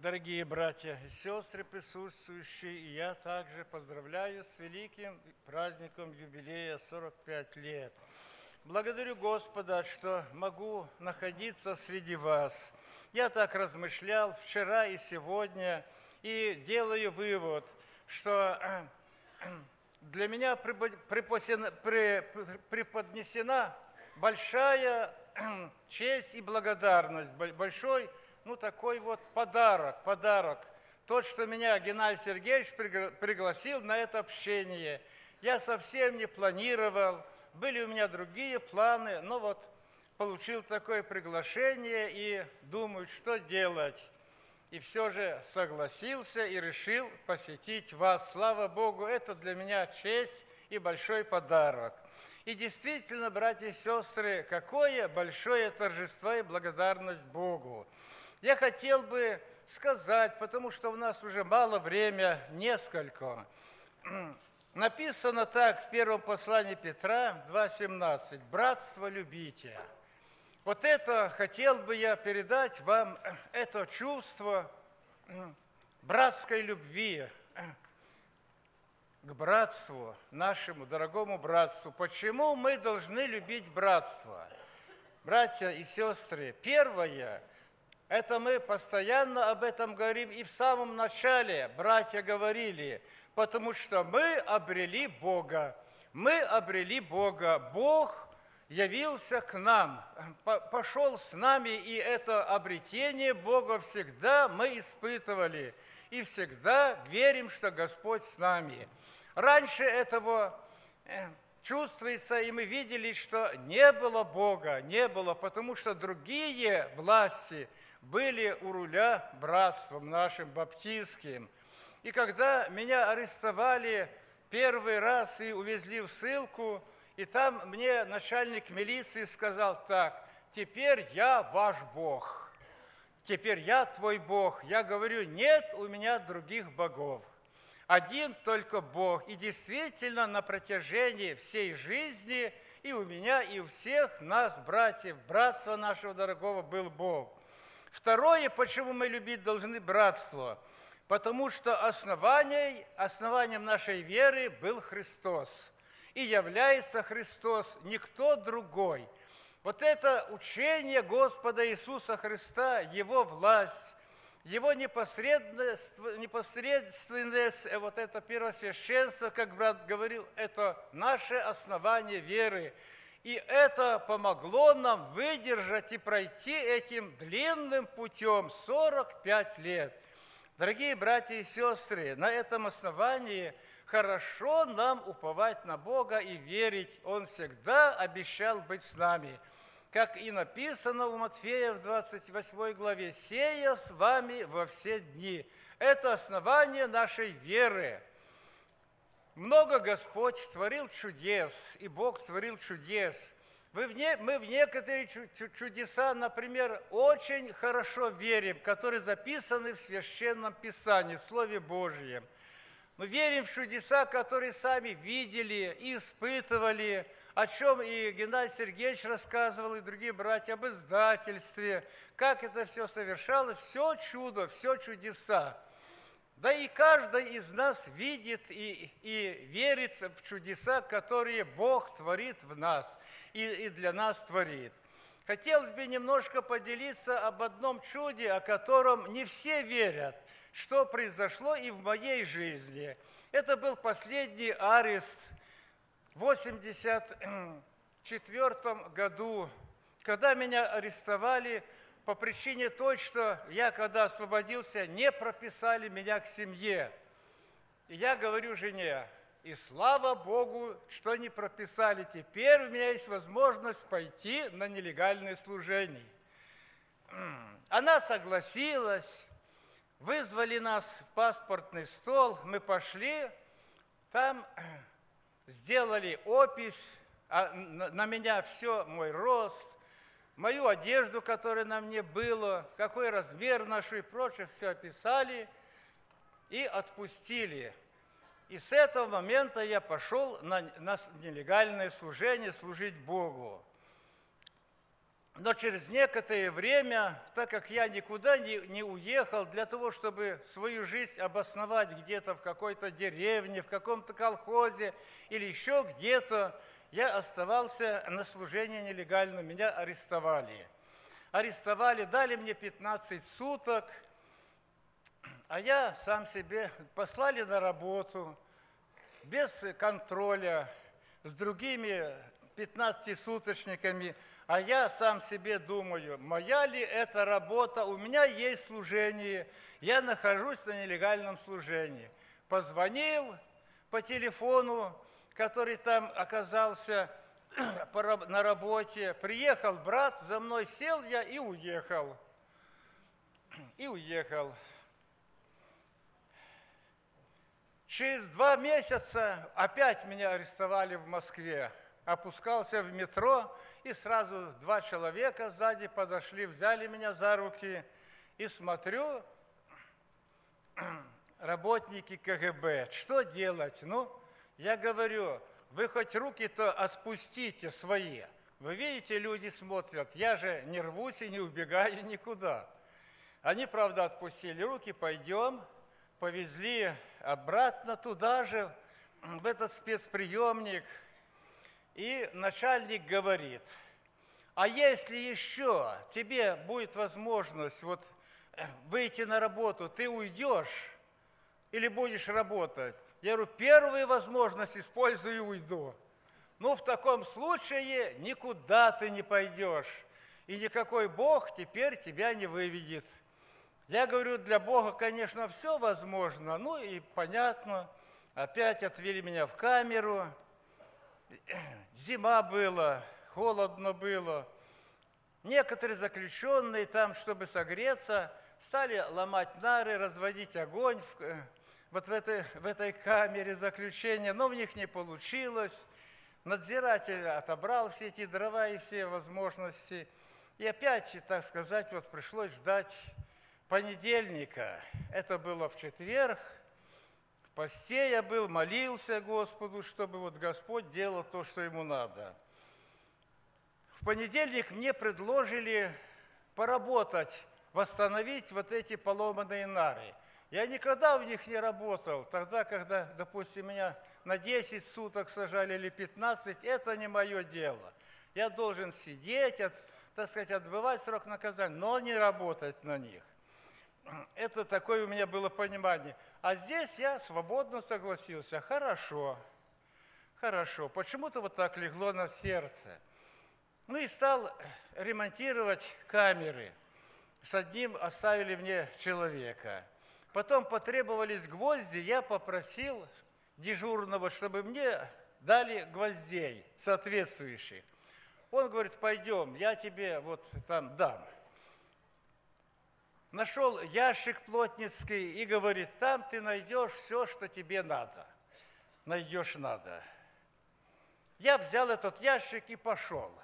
Дорогие братья и сестры, присутствующие, и я также поздравляю с великим праздником юбилея 45 лет. Благодарю Господа, что могу находиться среди вас. Я так размышлял вчера и сегодня, и делаю вывод, что для меня преподнесена большая честь и благодарность, большой, такой вот подарок. Тот, что меня Геннадий Сергеевич пригласил на это общение. Я совсем не планировал, были у меня другие планы, но вот получил такое приглашение и думаю, что делать. И все же согласился и решил посетить вас. Слава Богу, это для меня честь и большой подарок. И действительно, братья и сестры, какое большое торжество и благодарность Богу. Я хотел бы сказать, потому что у нас уже мало времени, несколько. Написано так в первом послании Петра 2,17. «Братство любите». Вот это хотел бы я передать вам, это чувство братской любви к братству, нашему дорогому братству. Почему мы должны любить братство? Братья и сестры, первое, это мы постоянно об этом говорим, и в самом начале братья говорили, потому что мы обрели Бога. Мы обрели Бога. Бог явился к нам, пошел с нами, и это обретение Бога всегда мы испытывали, и всегда верим, что Господь с нами. Раньше этого чувствуется, и мы видели, что не было Бога, не было, потому что другие власти были у руля братством нашим баптистским. И когда меня арестовали первый раз и увезли в ссылку, и там мне начальник милиции сказал так: «Теперь я ваш Бог, теперь я твой Бог». Я говорю: нет у меня других богов, один только Бог. И действительно на протяжении всей жизни и у меня, и у всех нас, братьев, братства нашего дорогого, был Бог. Второе, почему мы любить должны братство, потому что основанием нашей веры был Христос. И является Христос, никто другой. Вот это учение Господа Иисуса Христа, Его власть, Его непосредственность, вот это первосвященство, как брат говорил, это наше основание веры. И это помогло нам выдержать и пройти этим длинным путем 45 лет. Дорогие братья и сестры, на этом основании хорошо нам уповать на Бога и верить. Он всегда обещал быть с нами. Как и написано у Матфея в 28 главе, «Сея с вами во все дни». Это основание нашей веры. Много Господь творил чудес, и Бог творил чудес. Мы в некоторые чудеса, например, очень хорошо верим, которые записаны в Священном Писании, в Слове Божьем. Мы верим в чудеса, которые сами видели и испытывали, о чем и Геннадий Сергеевич рассказывал, и другие братья, об издательстве, как это все совершалось, все чудо, все чудеса. Да и каждый из нас видит и верит в чудеса, которые Бог творит в нас и для нас творит. Хотелось бы немножко поделиться об одном чуде, о котором не все верят, что произошло и в моей жизни. Это был последний арест в 1984 году, когда меня арестовали по причине той, что я, когда освободился, не прописали меня к семье. И я говорю жене: и слава Богу, что не прописали. Теперь у меня есть возможность пойти на нелегальное служение. Она согласилась, вызвали нас в паспортный стол, мы пошли, там сделали опись, на меня все, мой рост, мою одежду, которая на мне была, какой размер наш и прочее, все описали и отпустили. И с этого момента я пошел на нелегальное служение, служить Богу. Но через некоторое время, так как я никуда не уехал для того, чтобы свою жизнь обосновать где-то в какой-то деревне, в каком-то колхозе или еще где-то, я оставался на служении нелегально, меня арестовали. Арестовали, дали мне 15 суток, а я сам себе послали на работу без контроля с другими 15-суточниками. А я сам себе думаю, моя ли это работа, у меня есть служение, я нахожусь на нелегальном служении. Позвонил по телефону, который там оказался на работе, приехал брат, за мной сел я и уехал. Через 2 месяца опять меня арестовали в Москве. Опускался в метро, и сразу 2 человека сзади подошли, взяли меня за руки, и смотрю, работники КГБ, что делать? Ну, я говорю, вы хоть руки-то отпустите свои. Вы видите, люди смотрят, я же не рвусь и не убегаю никуда. Они, правда, отпустили руки, пойдем, повезли обратно туда же, в этот спецприемник. И начальник говорит, а если еще тебе будет возможность вот выйти на работу, ты уйдешь или будешь работать? Я говорю, первую возможность использую и уйду. Ну, в таком случае никуда ты не пойдешь, и никакой Бог теперь тебя не выведет. Я говорю, для Бога, конечно, все возможно. Ну и понятно, опять отвели меня в камеру. Зима была, холодно было. Некоторые заключенные там, чтобы согреться, стали ломать нары, разводить огонь вот в этой камере заключения, но в них не получилось. Надзиратель отобрал все эти дрова и все возможности. И опять, так сказать, вот пришлось ждать понедельника. Это было в четверг. В посте я был, молился Господу, чтобы вот Господь делал то, что Ему надо. В понедельник мне предложили поработать, восстановить вот эти поломанные нары. Я никогда в них не работал. Тогда, когда, допустим, меня на 10 суток сажали или 15, это не мое дело. Я должен сидеть, так сказать, отбывать срок наказания, но не работать на них. Это такое у меня было понимание. А здесь я свободно согласился. Хорошо. Почему-то вот так легло на сердце. Ну и стал ремонтировать камеры. С одним оставили мне человека. Потом потребовались гвозди, я попросил дежурного, чтобы мне дали гвоздей соответствующих. Он говорит, пойдем, я тебе вот там дам. Нашел ящик плотницкий и говорит, там ты найдешь все, что тебе надо. Надо. Я взял этот ящик и пошел.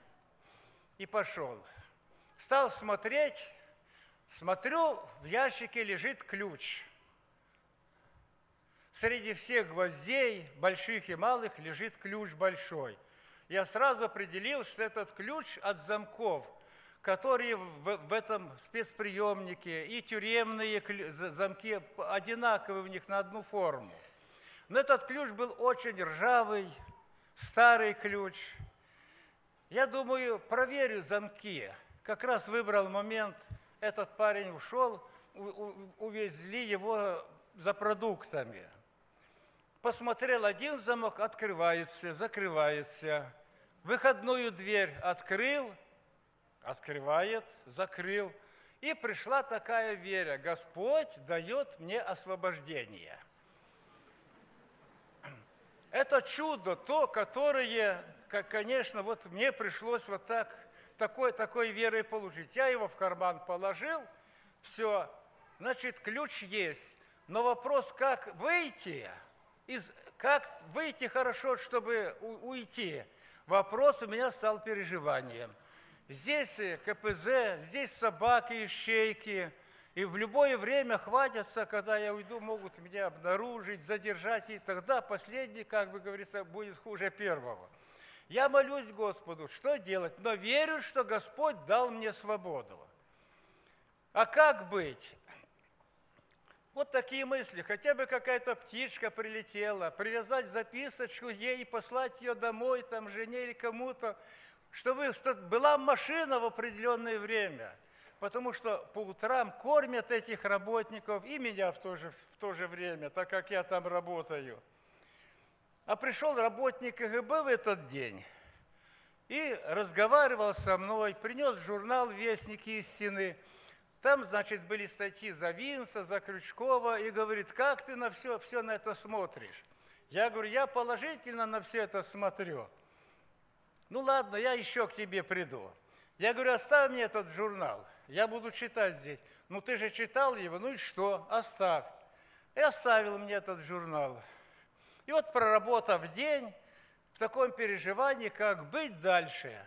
Стал смотреть, смотрю, в ящике лежит ключ. Среди всех гвоздей, больших и малых, лежит ключ большой. Я сразу определил, что этот ключ от замков, которые в этом спецприемнике, и тюремные замки одинаковые у них на одну форму. Но этот ключ был очень ржавый, старый ключ. Я думаю, проверю замки. Как раз выбрал момент, этот парень ушел, увезли его за продуктами. Посмотрел один замок, открывается, закрывается. Выходную дверь открыл, открывает, закрыл. И пришла такая вера, Господь дает мне освобождение. Это чудо, то, которое, конечно, вот мне пришлось вот такой верой получить. Я его в карман положил, все, значит, ключ есть. Но вопрос, как выйти хорошо, чтобы уйти, вопрос у меня стал переживанием. Здесь КПЗ, здесь собаки, ищейки, и в любое время хватятся, когда я уйду, могут меня обнаружить, задержать, и тогда последний, как бы говорится, будет хуже первого. Я молюсь Господу, что делать? Но верю, что Господь дал мне свободу. А как быть? Вот такие мысли. Хотя бы какая-то птичка прилетела, привязать записочку ей и послать ее домой, там, жене или кому-то, чтобы была машина в определенное время. Потому что по утрам кормят этих работников и меня в то же время, так как я там работаю. А пришел работник КГБ в этот день и разговаривал со мной, принес журнал «Вестник истины». Там, значит, были статьи за Винса, за Крючкова, и говорит, как ты на все на это смотришь? Я говорю, я положительно на все это смотрю. Ну ладно, я еще к тебе приду. Я говорю, оставь мне этот журнал, я буду читать здесь. Ну ты же читал его, ну и что, оставь. И оставил мне этот журнал. И вот проработав день в таком переживании, как быть дальше,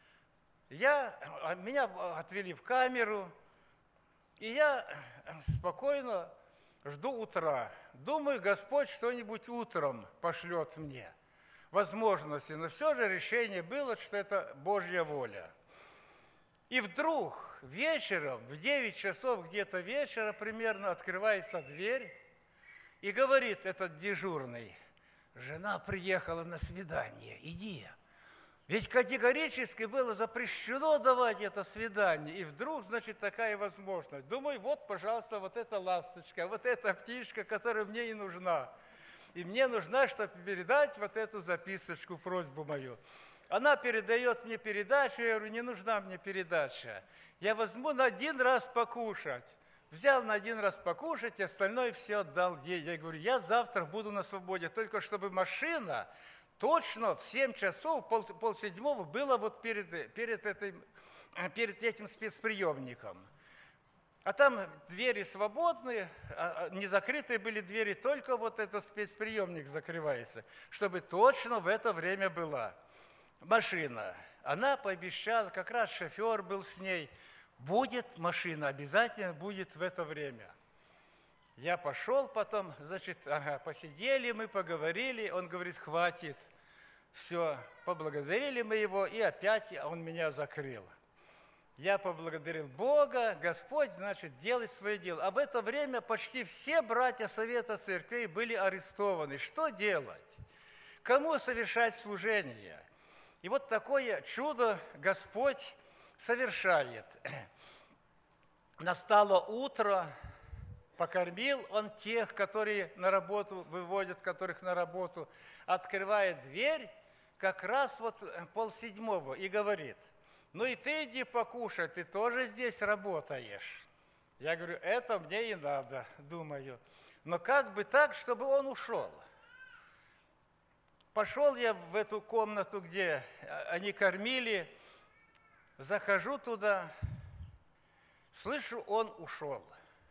меня отвели в камеру, и я спокойно жду утра. Думаю, Господь что-нибудь утром пошлет мне. Возможности, но все же решение было, что это Божья воля. И вдруг вечером, в 9 часов где-то вечера примерно, открывается дверь, и говорит этот дежурный, жена приехала на свидание, иди. Ведь категорически было запрещено давать это свидание. И вдруг, значит, такая возможность. Думаю, вот, пожалуйста, вот эта ласточка, вот эта птичка, которая мне и нужна. И мне нужна, чтобы передать вот эту записочку, просьбу мою. Она передает мне передачу, я говорю, не нужна мне передача. Я возьму на один раз покушать. Взял на один раз покушать, и остальное все отдал ей. Я говорю, я завтра буду на свободе, только чтобы машина точно в 7 часов, полседьмого было вот перед этим спецприемником. А там двери свободные, не закрытые были двери, только вот этот спецприемник закрывается, чтобы точно в это время была машина. Она пообещала, как раз шофер был с ней, будет машина, обязательно будет в это время. Я пошел потом, значит, посидели мы, поговорили, он говорит, хватит. Все, поблагодарили мы его, и опять он меня закрыл. Я поблагодарил Бога, Господь, значит, делай свое дело. А в это время почти все братья Совета Церквей были арестованы. Что делать? Кому совершать служение? И вот такое чудо Господь совершает. Настало утро, покормил он тех, которые на работу выводят, которых на работу, открывает дверь, как раз вот 6:30, и говорит, ну и ты иди покушай, ты тоже здесь работаешь. Я говорю, это мне и надо, думаю. Но как бы так, чтобы он ушел? Пошел я в эту комнату, где они кормили, захожу туда, слышу, он ушел.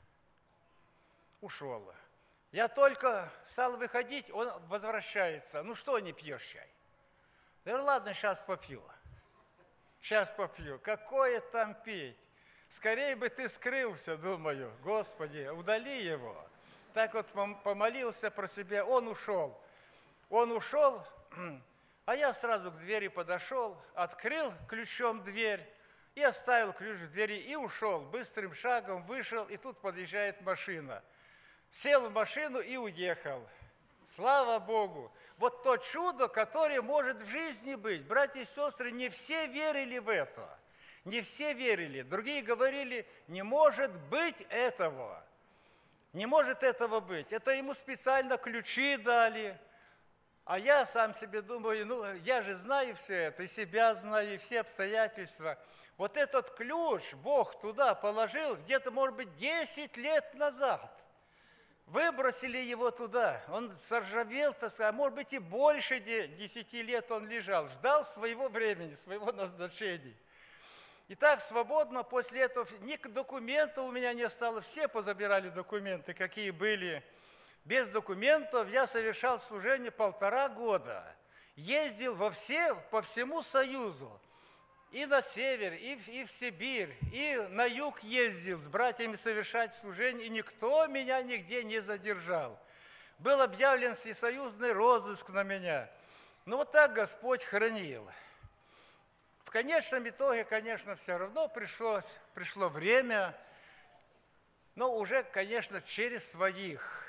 Ушел. Я только стал выходить, он возвращается. Ну что не пьешь чай? Я говорю, ладно, сейчас попью. Сейчас попью. Какое там пить? Скорее бы ты скрылся, думаю. Господи, удали его. Так вот помолился про себя, он ушел. Он ушел, а я сразу к двери подошел, открыл ключом дверь и оставил ключ в двери и ушел. Быстрым шагом вышел, и тут подъезжает машина. Сел в машину и уехал. Слава Богу! Вот то чудо, которое может в жизни быть. Братья и сестры, не все верили в это. Не все верили. Другие говорили, не может быть этого. Не может этого быть. Это ему специально ключи дали. А я сам себе думаю, ну, я же знаю все это, и себя знаю, и все обстоятельства. Вот этот ключ Бог туда положил где-то, может быть, 10 лет назад. Выбросили его туда, он заржавел, а может быть и больше 10 лет он лежал, ждал своего времени, своего назначения. И так свободно после этого, ни документов у меня не осталось, все позабирали документы, какие были. Без документов я совершал служение 1,5 года, ездил по всему Союзу. И на север, и в Сибирь, и на юг ездил с братьями совершать служение, и никто меня нигде не задержал. Был объявлен всесоюзный розыск на меня. Ну вот так Господь хранил. В конечном итоге, конечно, все равно пришло время, но уже, конечно, через своих.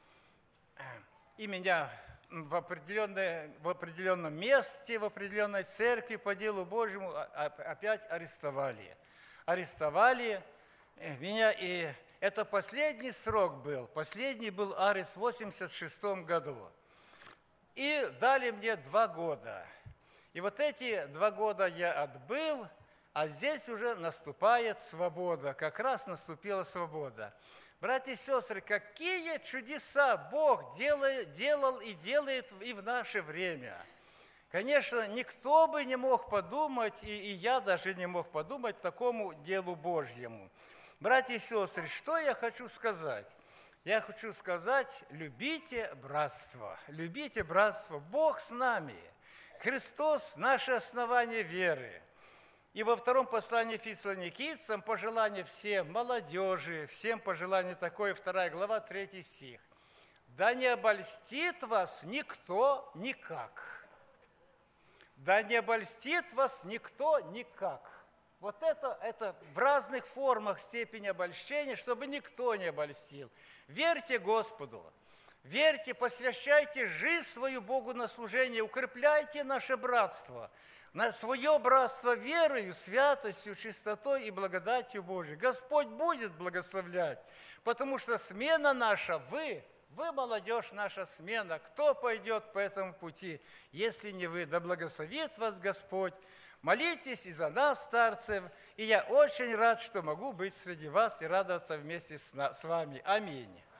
И меня в определенном месте, в определенной церкви по делу Божьему опять арестовали. Арестовали меня, и это последний срок был. Последний был арест в 1986 году. И дали мне 2 года. И вот эти 2 года я отбыл, а здесь уже наступает свобода. Как раз наступила свобода. Братья и сестры, какие чудеса Бог делал и делает и в наше время. Конечно, никто бы не мог подумать, и я даже не мог подумать такому делу Божьему. Братья и сестры, что я хочу сказать? Я хочу сказать, любите братство. Любите братство. Бог с нами. Христос – наше основание веры. И во 2 послании Фессалоникийцам пожелание всем, молодежи, всем пожелание такое, 2 глава, 3 стих. «Да не обольстит вас никто никак». «Да не обольстит вас никто никак». Вот это в разных формах степени обольщения, чтобы никто не обольстил. Верьте Господу, верьте, посвящайте жизнь свою Богу на служение, укрепляйте наше братство, на свое братство верою, святостью, чистотой и благодатью Божией. Господь будет благословлять, потому что смена наша, вы, молодежь, наша смена. Кто пойдет по этому пути, если не вы? Да благословит вас Господь. Молитесь и за нас, старцев, и я очень рад, что могу быть среди вас и радоваться вместе с вами. Аминь.